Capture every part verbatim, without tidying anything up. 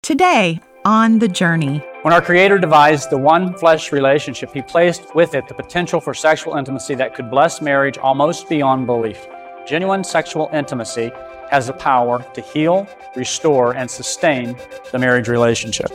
Today, on The Journey. When our Creator devised the one flesh relationship, He placed with it the potential for sexual intimacy that could bless marriage almost beyond belief. Genuine sexual intimacy has the power to heal, restore, and sustain the marriage relationship.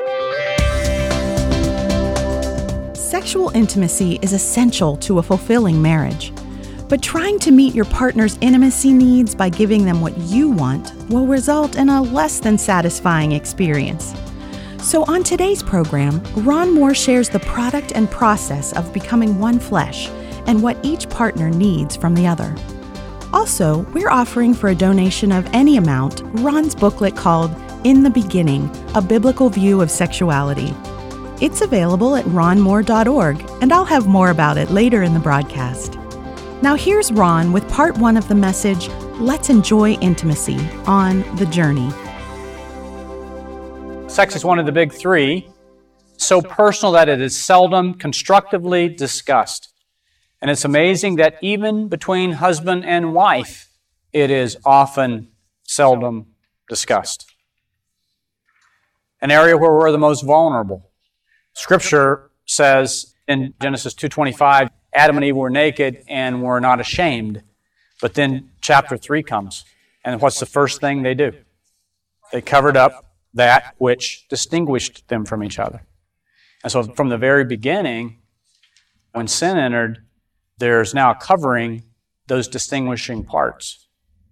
Sexual intimacy is essential to a fulfilling marriage. But trying to meet your partner's intimacy needs by giving them what you want will result in a less than satisfying experience. So on today's program, Ron Moore shares the product and process of becoming one flesh and what each partner needs from the other. Also, we're offering for a donation of any amount Ron's booklet called In the Beginning, A Biblical View of Sexuality. It's available at ron moore dot org, and I'll have more about it later in the broadcast. Now here's Ron with part one of the message, Let's Enjoy Intimacy, on The Journey. Sex is one of the big three, so personal that it is seldom constructively discussed. And it's amazing that even between husband and wife, it is often seldom discussed. An area where we're the most vulnerable. Scripture says in Genesis two twenty-five, Adam and Eve were naked and were not ashamed. But then chapter three comes, and what's the first thing they do? They covered up that which distinguished them from each other. And so from the very beginning, when sin entered, there's now covering those distinguishing parts.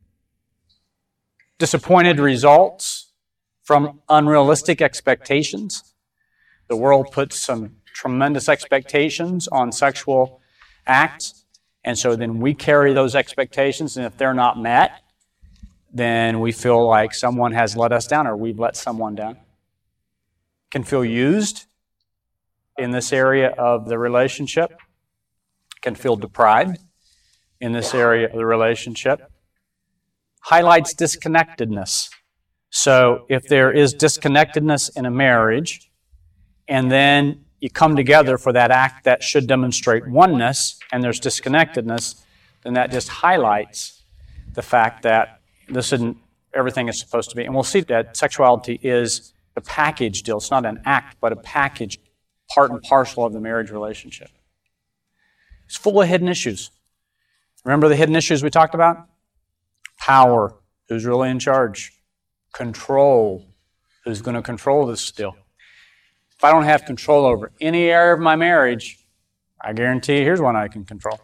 Disappointed results from unrealistic expectations. The world puts some tremendous expectations on sexual acts, and so then we carry those expectations, and if they're not met, then we feel like someone has let us down or we've let someone down. Can feel used in this area of the relationship. Can feel deprived in this area of the relationship. Highlights disconnectedness. So if there is disconnectedness in a marriage, and then you come together for that act that should demonstrate oneness, and there's disconnectedness, then that just highlights the fact that this isn't everything it's supposed to be. And we'll see that sexuality is a package deal. It's not an act, but a package, part and parcel of the marriage relationship. It's full of hidden issues. Remember the hidden issues we talked about? Power. Who's really in charge? Control. Who's going to control this still? If I don't have control over any area of my marriage, I guarantee you, here's one I can control.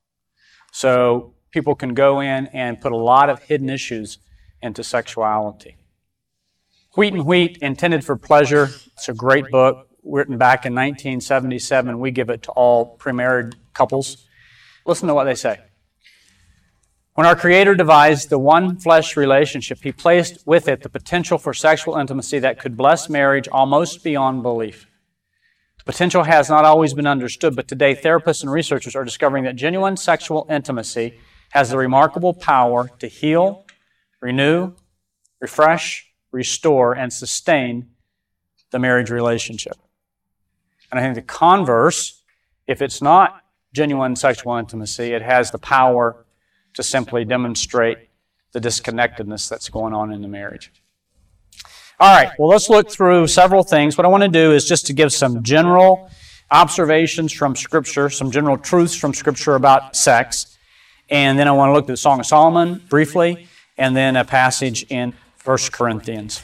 So people can go in and put a lot of hidden issues into sexuality. Wheat and Wheat, Intended for Pleasure. It's a great book written back in nineteen seventy-seven. We give it to all pre-married couples. Listen to what they say. When our Creator devised the one flesh relationship, He placed with it the potential for sexual intimacy that could bless marriage almost beyond belief. The potential has not always been understood, but today therapists and researchers are discovering that genuine sexual intimacy has the remarkable power to heal, renew, refresh, restore, and sustain the marriage relationship. And I think the converse, if it's not genuine sexual intimacy, it has the power to simply demonstrate the disconnectedness that's going on in the marriage. All right, well, let's look through several things. What I want to do is just to give some general observations from Scripture, some general truths from Scripture about sex, and then I want to look at the Song of Solomon briefly, and then a passage in First Corinthians.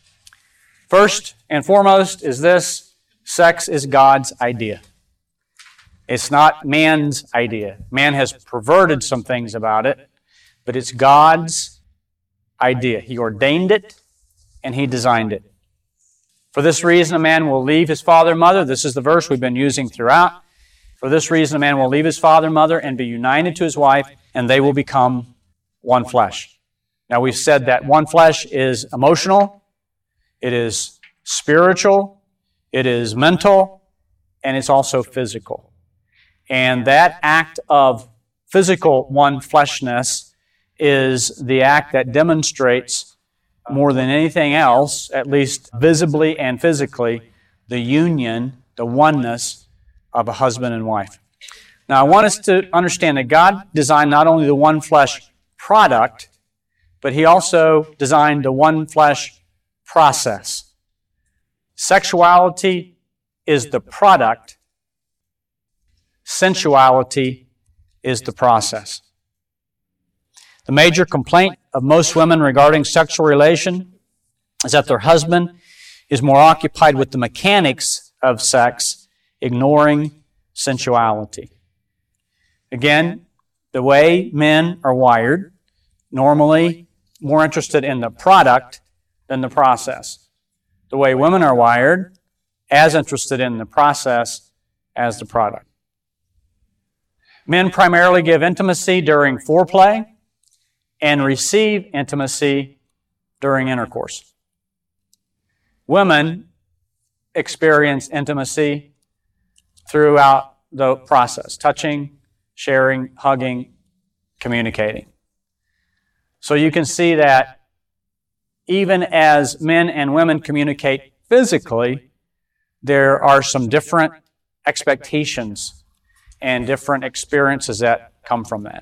First and foremost is this: sex is God's idea. It's not man's idea. Man has perverted some things about it, but it's God's idea. He ordained it, and He designed it. For this reason, a man will leave his father and mother. This is the verse we've been using throughout. For this reason, a man will leave his father and mother and be united to his wife, and they will become one flesh. Now, we've said that one flesh is emotional, it is spiritual, it is mental, and it's also physical. And that act of physical one-fleshness is the act that demonstrates more than anything else, at least visibly and physically, the union, the oneness of a husband and wife. Now, I want us to understand that God designed not only the one flesh product, but He also designed the one flesh process. Sexuality is the product. Sensuality is the process. The major complaint of most women regarding sexual relation is that their husband is more occupied with the mechanics of sex, ignoring sensuality. Again, the way men are wired, normally more interested in the product than the process. The way women are wired, as interested in the process as the product. Men primarily give intimacy during foreplay and receive intimacy during intercourse. Women experience intimacy throughout the process, touching, sharing, hugging, communicating. So you can see that even as men and women communicate physically, there are some different expectations and different experiences that come from that.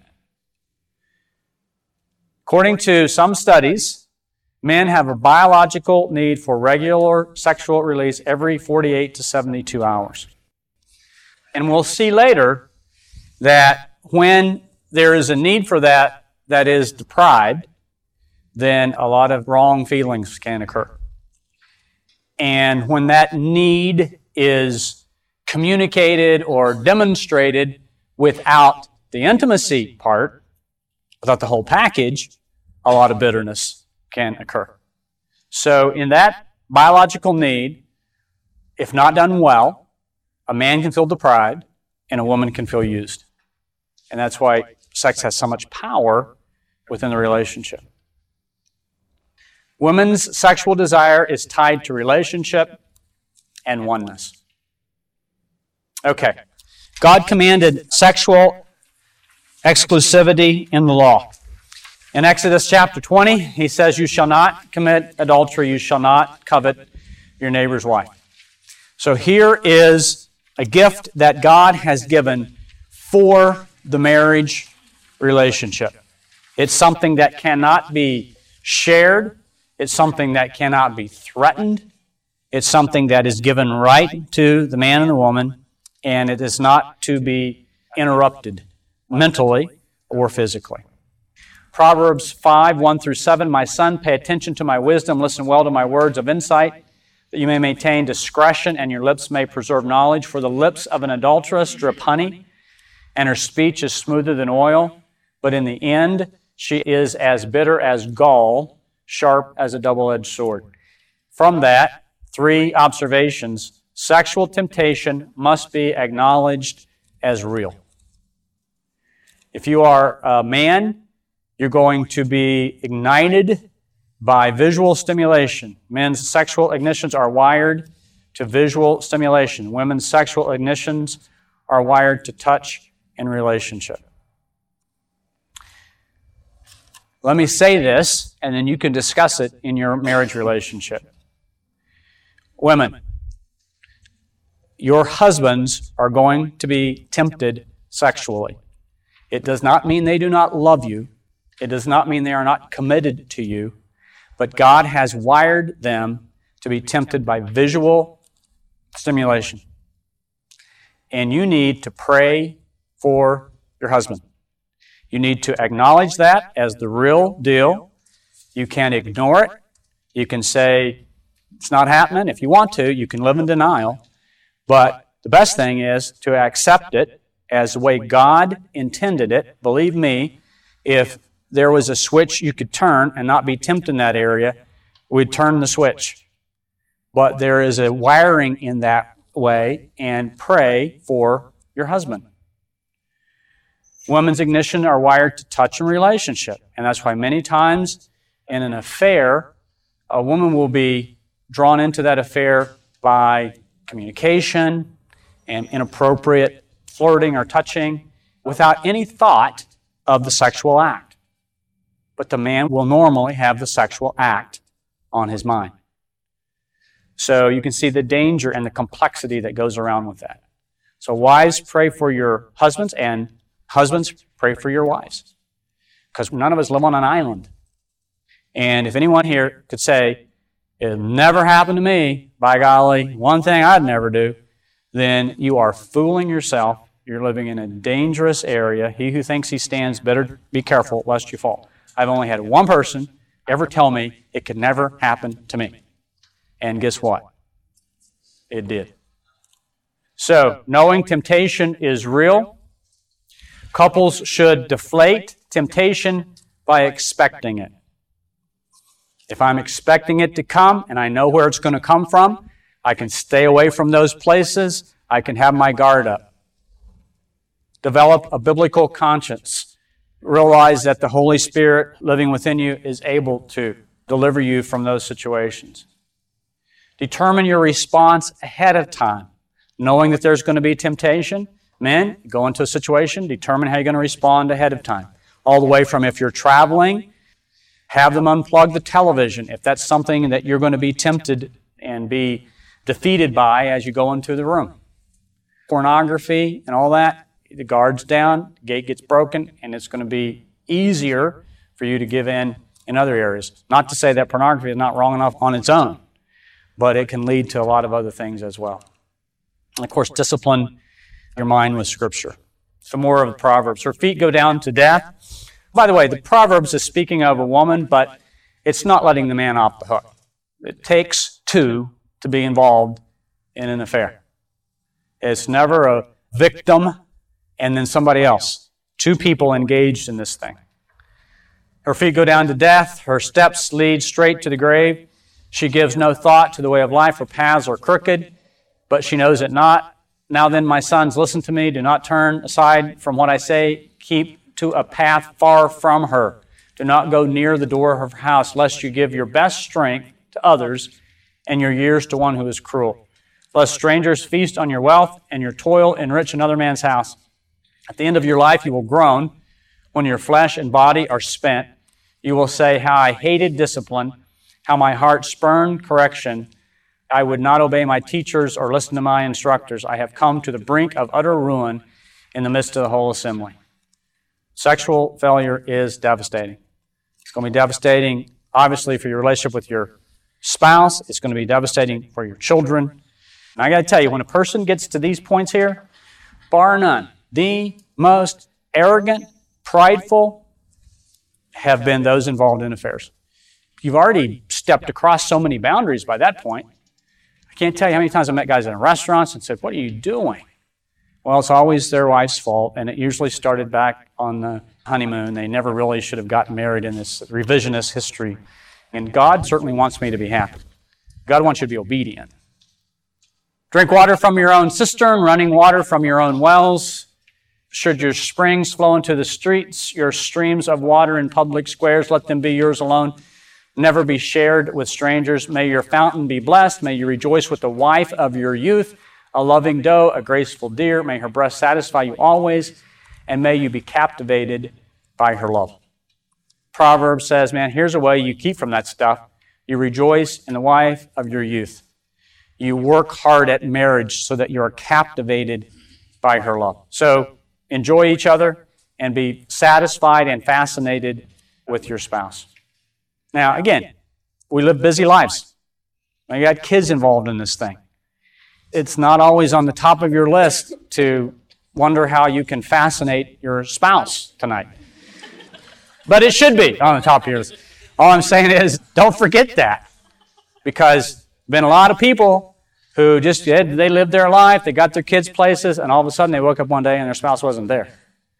According to some studies, men have a biological need for regular sexual release every forty-eight to seventy-two hours. And we'll see later that when there is a need for that that is deprived, then a lot of wrong feelings can occur. And when that need is communicated or demonstrated without the intimacy part, without the whole package, a lot of bitterness can occur. So in that biological need, if not done well, a man can feel deprived and a woman can feel used. And that's why sex has so much power within the relationship. Women's sexual desire is tied to relationship and oneness. Okay. God commanded sexual exclusivity in the law. In Exodus chapter twenty, He says, "You shall not commit adultery, you shall not covet your neighbor's wife." So here is a gift that God has given for the marriage relationship. It's something that cannot be shared. It's something that cannot be threatened. It's something that is given right to the man and the woman, and it is not to be interrupted mentally or physically. Proverbs five, one through seven, "My son, pay attention to my wisdom, listen well to my words of insight, that you may maintain discretion and your lips may preserve knowledge. For the lips of an adulteress drip honey, and her speech is smoother than oil, but in the end she is as bitter as gall, sharp as a double-edged sword." From that, three observations. Sexual temptation must be acknowledged as real. If you are a man, you're going to be ignited by visual stimulation. Men's sexual ignitions are wired to visual stimulation. Women's sexual ignitions are wired to touch and relationship. Let me say this, and then you can discuss it in your marriage relationship. Women, your husbands are going to be tempted sexually. It does not mean they do not love you. It does not mean they are not committed to you. But God has wired them to be tempted by visual stimulation. And you need to pray for your husband. You need to acknowledge that as the real deal. You can't ignore it. You can say, it's not happening. If you want to, you can live in denial. But the best thing is to accept it as the way God intended it. Believe me, if there was a switch you could turn and not be tempted in that area, we'd turn the switch. But there is a wiring in that way, and pray for your husband. Women's ignition are wired to touch and relationship. And that's why many times in an affair, a woman will be drawn into that affair by communication and inappropriate flirting or touching without any thought of the sexual act. But the man will normally have the sexual act on his mind. So you can see the danger and the complexity that goes around with that. So wives, pray for your husbands, and husbands, pray for your wives. Because none of us live on an island. And if anyone here could say, "It never happened to me," by golly, one thing I'd never do, then you are fooling yourself. You're living in a dangerous area. He who thinks he stands better be careful lest you fall. I've only had one person ever tell me it could never happen to me. And guess what? It did. So, knowing temptation is real, couples should deflate temptation by expecting it. If I'm expecting it to come and I know where it's going to come from, I can stay away from those places. I can have my guard up. Develop a biblical conscience. Realize that the Holy Spirit living within you is able to deliver you from those situations. Determine your response ahead of time, knowing that there's going to be temptation. Men, go into a situation, determine how you're going to respond ahead of time. All the way from if you're traveling, have them unplug the television if that's something that you're going to be tempted and be defeated by as you go into the room. Pornography and all that, the guard's down, the gate gets broken, and it's going to be easier for you to give in in other areas. Not to say that pornography is not wrong enough on its own, but it can lead to a lot of other things as well. And of course, discipline your mind with Scripture. Some more of the Proverbs. Her feet go down to death. By the way, the Proverbs is speaking of a woman, but it's not letting the man off the hook. It takes two to be involved in an affair. It's never a victim and then somebody else. Two people engaged in this thing. Her feet go down to death. Her steps lead straight to the grave. She gives no thought to the way of life. Her paths are crooked, but she knows it not. Now then, my sons, listen to me. Do not turn aside from what I say. Keep to a path far from her. Do not go near the door of her house, lest you give your best strength to others and your years to one who is cruel. Lest strangers feast on your wealth and your toil enrich another man's house. At the end of your life you will groan when your flesh and body are spent. You will say, how I hated discipline, how my heart spurned correction. I would not obey my teachers or listen to my instructors. I have come to the brink of utter ruin in the midst of the whole assembly. Sexual failure is devastating. It's going to be devastating, obviously, for your relationship with your spouse. It's going to be devastating for your children. And I got to tell you, when a person gets to these points here, bar none, the most arrogant, prideful have been those involved in affairs. You've already stepped across so many boundaries by that point. I can't tell you how many times I met guys in restaurants and said, what are you doing? Well, it's always their wife's fault, and it usually started back on the honeymoon. They never really should have gotten married in this revisionist history. And God certainly wants me to be happy. God wants you to be obedient. Drink water from your own cistern, running water from your own wells. Should your springs flow into the streets, your streams of water in public squares, let them be yours alone. Never be shared with strangers. May your fountain be blessed. May you rejoice with the wife of your youth, a loving doe, a graceful deer. May her breast satisfy you always, and may you be captivated by her love. Proverbs says, man, here's a way you keep from that stuff. You rejoice in the wife of your youth. You work hard at marriage so that you are captivated by her love. So enjoy each other and be satisfied and fascinated with your spouse. Now, again, we live busy lives. You got kids involved in this thing. It's not always on the top of your list to wonder how you can fascinate your spouse tonight. But it should be on the top of your list. All I'm saying is, don't forget that. Because there have been a lot of people who just, they lived their life, they got their kids places, and all of a sudden they woke up one day and their spouse wasn't there.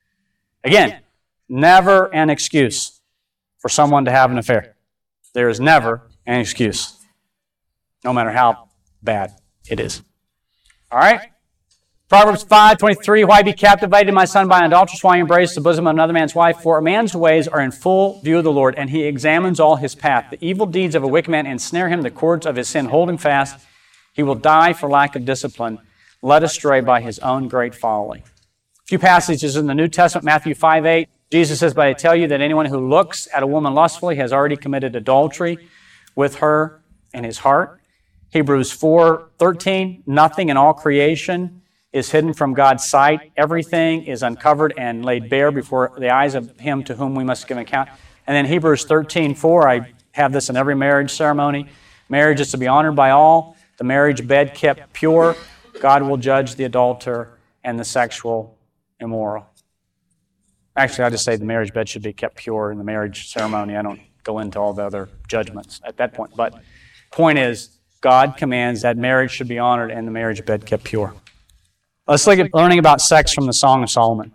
Again, never an excuse for someone to have an affair. There is never an excuse, no matter how bad it is. All right? Proverbs five twenty-three, why be captivated, my son, by an adulteress? Why embrace the bosom of another man's wife? For a man's ways are in full view of the Lord, and he examines all his path. The evil deeds of a wicked man ensnare him, the cords of his sin hold him fast. He will die for lack of discipline, led astray by his own great folly. A few passages in the New Testament, Matthew five eight. Jesus says, but I tell you that anyone who looks at a woman lustfully has already committed adultery with her in his heart. Hebrews four thirteen, nothing in all creation is hidden from God's sight. Everything is uncovered and laid bare before the eyes of him to whom we must give account. And then Hebrews thirteen four, I have this in every marriage ceremony. Marriage is to be honored by all, the marriage bed kept pure, God will judge the adulterer and the sexual immoral. Actually, I just say the marriage bed should be kept pure in the marriage ceremony. I don't go into all the other judgments at that point. But point is, God commands that marriage should be honored and the marriage bed kept pure. Let's look at learning about sex from the Song of Solomon.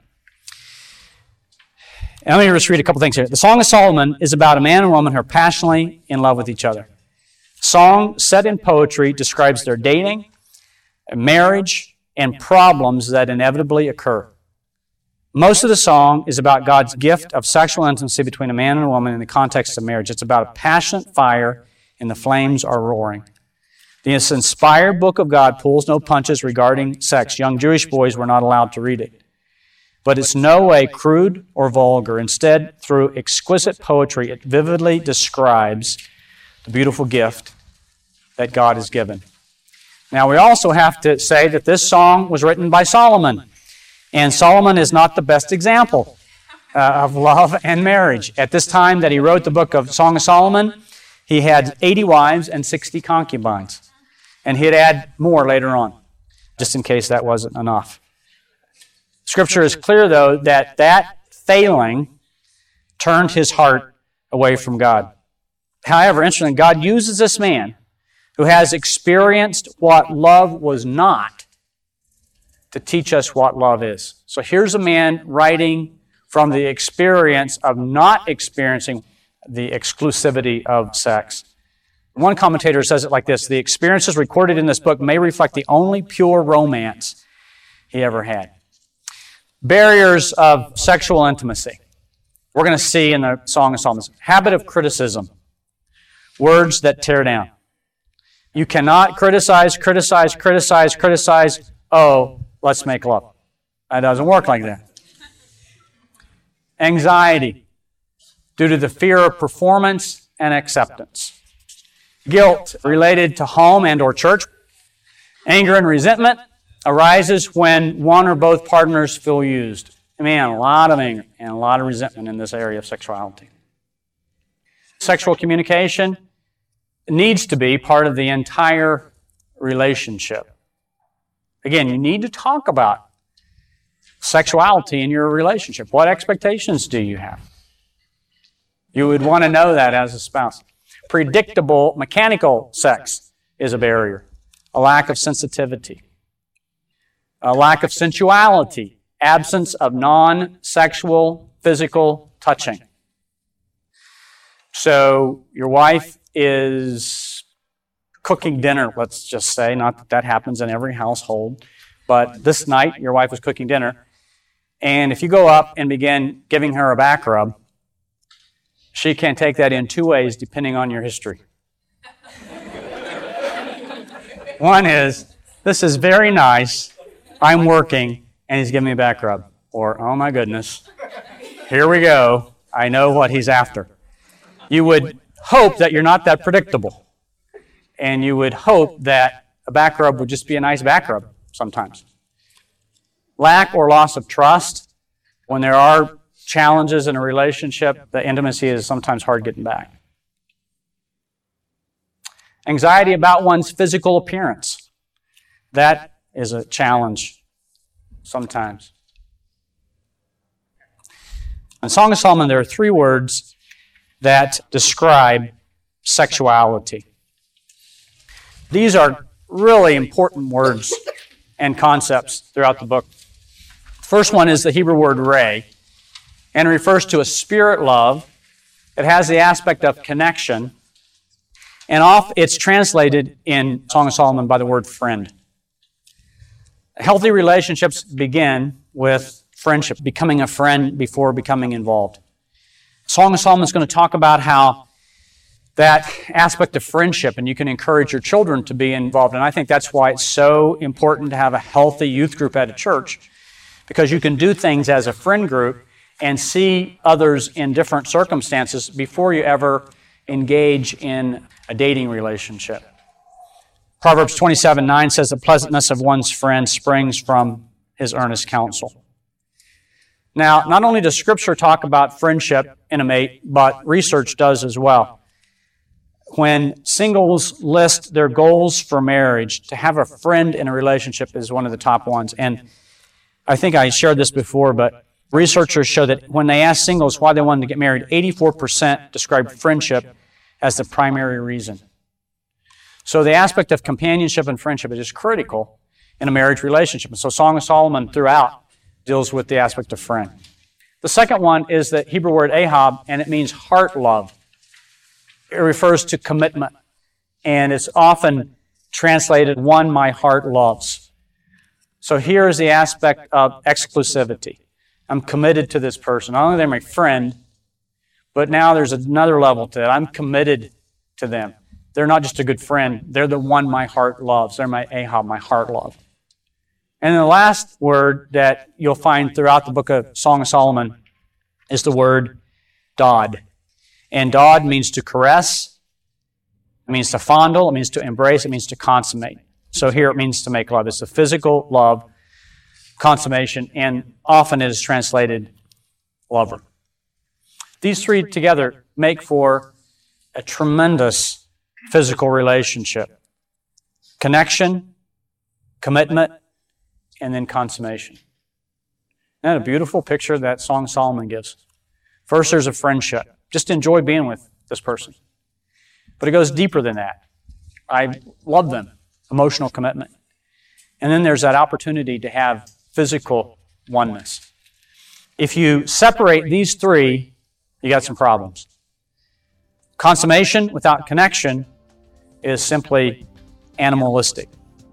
And let me just read a couple things here. The Song of Solomon is about a man and woman who are passionately in love with each other. The song, set in poetry, describes their dating, marriage, and problems that inevitably occur. Most of the song is about God's gift of sexual intimacy between a man and a woman in the context of marriage. It's about a passionate fire and the flames are roaring. This inspired book of God pulls no punches regarding sex. Young Jewish boys were not allowed to read it. But it's no way crude or vulgar. Instead, through exquisite poetry, it vividly describes the beautiful gift that God has given. Now, we also have to say that this song was written by Solomon. And Solomon is not the best example uh, of love and marriage. At this time that he wrote the book of Song of Solomon, he had eighty wives and sixty concubines. And he'd add more later on, just in case that wasn't enough. Scripture is clear, though, that that failing turned his heart away from God. However, interestingly, God uses this man who has experienced what love was not to teach us what love is. So here's a man writing from the experience of not experiencing the exclusivity of sex. One commentator says it like this: the experiences recorded in this book may reflect the only pure romance he ever had. Barriers of sexual intimacy. We're going to see in the Song of Solomon. Habit of criticism. Words that tear down. You cannot criticize, criticize, criticize, criticize. Oh, let's make love. That doesn't work like that. Anxiety. Due to the fear of performance and acceptance. Guilt related to home and or church. Anger and resentment arises when one or both partners feel used. Man, a lot of anger and a lot of resentment in this area of sexuality. Sexual communication needs to be part of the entire relationship. Again, you need to talk about sexuality in your relationship. What expectations do you have? You would want to know that as a spouse. Predictable, mechanical sex is a barrier. A lack of sensitivity. A lack of sensuality. Absence of non-sexual physical touching. So your wife is cooking dinner, let's just say. Not that that happens in every household. But this night, your wife was cooking dinner. And if you go up and begin giving her a back rub, she can take that in two ways depending on your history. One is, this is very nice, I'm working, and he's giving me a back rub. Or, oh my goodness, here we go, I know what he's after. You would hope that you're not that predictable. And you would hope that a back rub would just be a nice back rub sometimes. Lack or loss of trust. When there are challenges in a relationship, the intimacy is sometimes hard getting back. Anxiety about one's physical appearance. That is a challenge sometimes. In Song of Solomon, there are three words that describe sexuality. These are really important words and concepts throughout the book. The first one is the Hebrew word ray, and refers to a spirit love. It has the aspect of connection, and oft it's translated in Song of Solomon by the word friend. Healthy relationships begin with friendship, becoming a friend before becoming involved. Song of Solomon is going to talk about how that aspect of friendship, and you can encourage your children to be involved. And I think that's why it's so important to have a healthy youth group at a church, because you can do things as a friend group and see others in different circumstances before you ever engage in a dating relationship. Proverbs twenty-seven nine says, the pleasantness of one's friend springs from his earnest counsel. Now, not only does Scripture talk about friendship in a mate, but research does as well. when singles list their goals for marriage, to have a friend in a relationship is one of the top ones. And I think I shared this before, but researchers show that when they asked singles why they wanted to get married, eighty-four percent described friendship as the primary reason. So the aspect of companionship and friendship is just critical in a marriage relationship. And so Song of Solomon throughout deals with the aspect of friend. The second one is the Hebrew word ahab, and it means heart love. It refers to commitment, and it's often translated, one my heart loves. So here is the aspect of exclusivity. I'm committed to this person. Not only are they my friend, but now there's another level to it. I'm committed to them. They're not just a good friend. They're the one my heart loves. They're my ahab, my heart love. And the last word that you'll find throughout the book of Song of Solomon is the word dod. And dod means to caress, it means to fondle, it means to embrace, it means to consummate. So here it means to make love. It's a physical love, consummation, and often it is translated lover. These three together make for a tremendous physical relationship. Connection, commitment, and then consummation. Isn't that a beautiful picture that Song of Solomon gives? First, there's a friendship. Just enjoy being with this person. But it goes deeper than that. I love them. Emotional commitment. And then there's that opportunity to have physical oneness. If you separate these three, you got some problems. Consummation without connection is simply animalistic.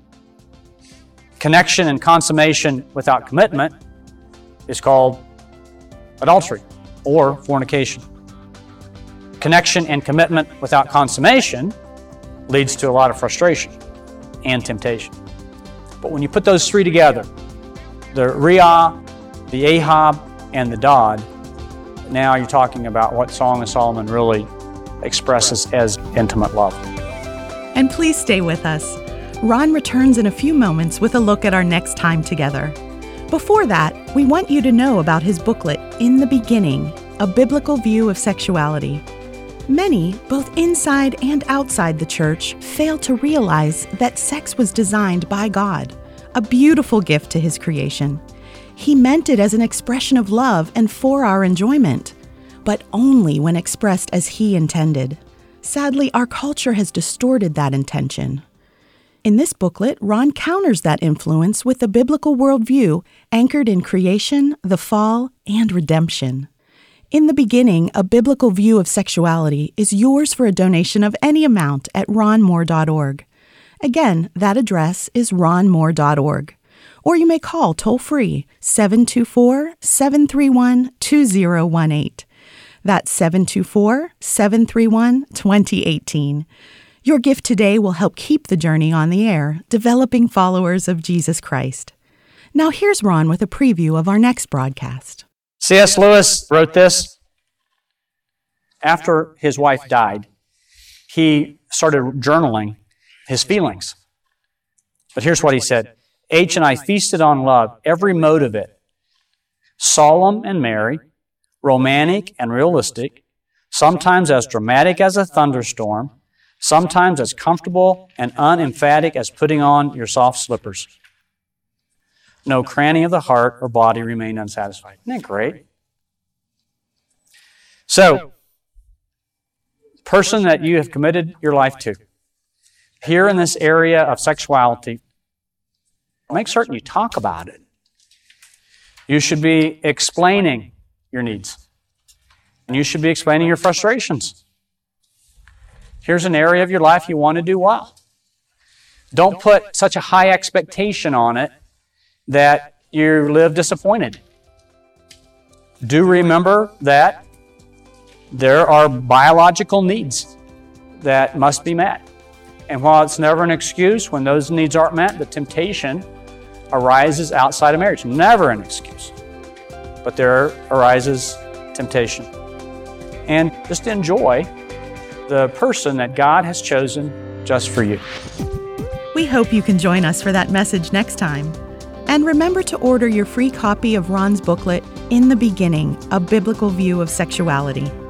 Connection and consummation without commitment is called adultery or fornication. Connection and commitment without consummation leads to a lot of frustration and temptation. But when you put those three together, the Riyah, the Ahab, and the Dod, now you're talking about what Song of Solomon really expresses as intimate love. And please stay with us. Ron returns in a few moments with a look at our next time together. Before that, we want you to know about his booklet, In the Beginning, A Biblical View of Sexuality. Many, both inside and outside the church, fail to realize that sex was designed by God, a beautiful gift to His creation. He meant it as an expression of love and for our enjoyment, but only when expressed as He intended. Sadly, our culture has distorted that intention. In this booklet, Ron counters that influence with a biblical worldview anchored in creation, the fall, and redemption. In the Beginning, A Biblical View of Sexuality is yours for a donation of any amount at ron moore dot org. Again, that address is ron moore dot org. Or you may call toll-free seven two four, seven three one, two zero one eight. That's seven two four, seven three one, two zero one eight. Your gift today will help keep the journey on the air, developing followers of Jesus Christ. Now here's Ron with a preview of our next broadcast. C S Lewis wrote this. After his wife died, he started journaling his feelings. But here's what he said. H and I feasted on love, every mode of it. Solemn and merry, romantic and realistic, sometimes as dramatic as a thunderstorm, sometimes as comfortable and unemphatic as putting on your soft slippers. No cranny of the heart or body remained unsatisfied. Isn't that great? So, person that you have committed your life to, here in this area of sexuality, make certain you talk about it. You should be explaining your needs. And you should be explaining your frustrations. Here's an area of your life you want to do well. Don't put such a high expectation on it that you live disappointed. Do remember that there are biological needs that must be met. And while it's never an excuse, when those needs aren't met, the temptation arises outside of marriage. Never an excuse. But there arises temptation. And just enjoy the person that God has chosen just for you. We hope you can join us for that message next time. And remember to order your free copy of Ron's booklet, In the Beginning, A Biblical View of Sexuality.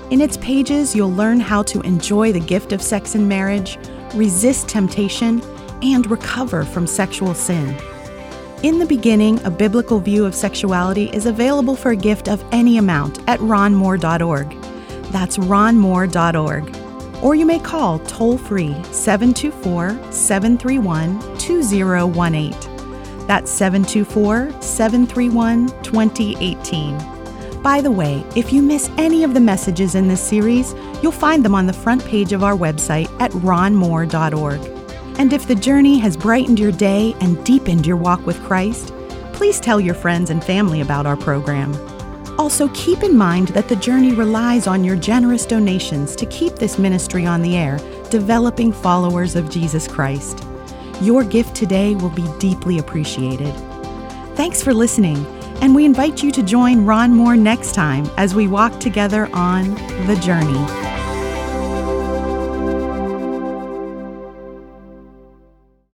In its pages, you'll learn how to enjoy the gift of sex and marriage, resist temptation, and recover from sexual sin. In the Beginning, a biblical view of sexuality is available for a gift of any amount at ron moore dot org. That's ron moore dot org. Or you may call toll-free seven two four, seven three one, two zero one eight. That's seven two four, seven three one, two zero one eight. By the way, if you miss any of the messages in this series, you'll find them on the front page of our website at ron moore dot org. And if the journey has brightened your day and deepened your walk with Christ, please tell your friends and family about our program. Also, keep in mind that the journey relies on your generous donations to keep this ministry on the air, developing followers of Jesus Christ. Your gift today will be deeply appreciated. Thanks for listening, and we invite you to join Ron Moore next time as we walk together on The Journey.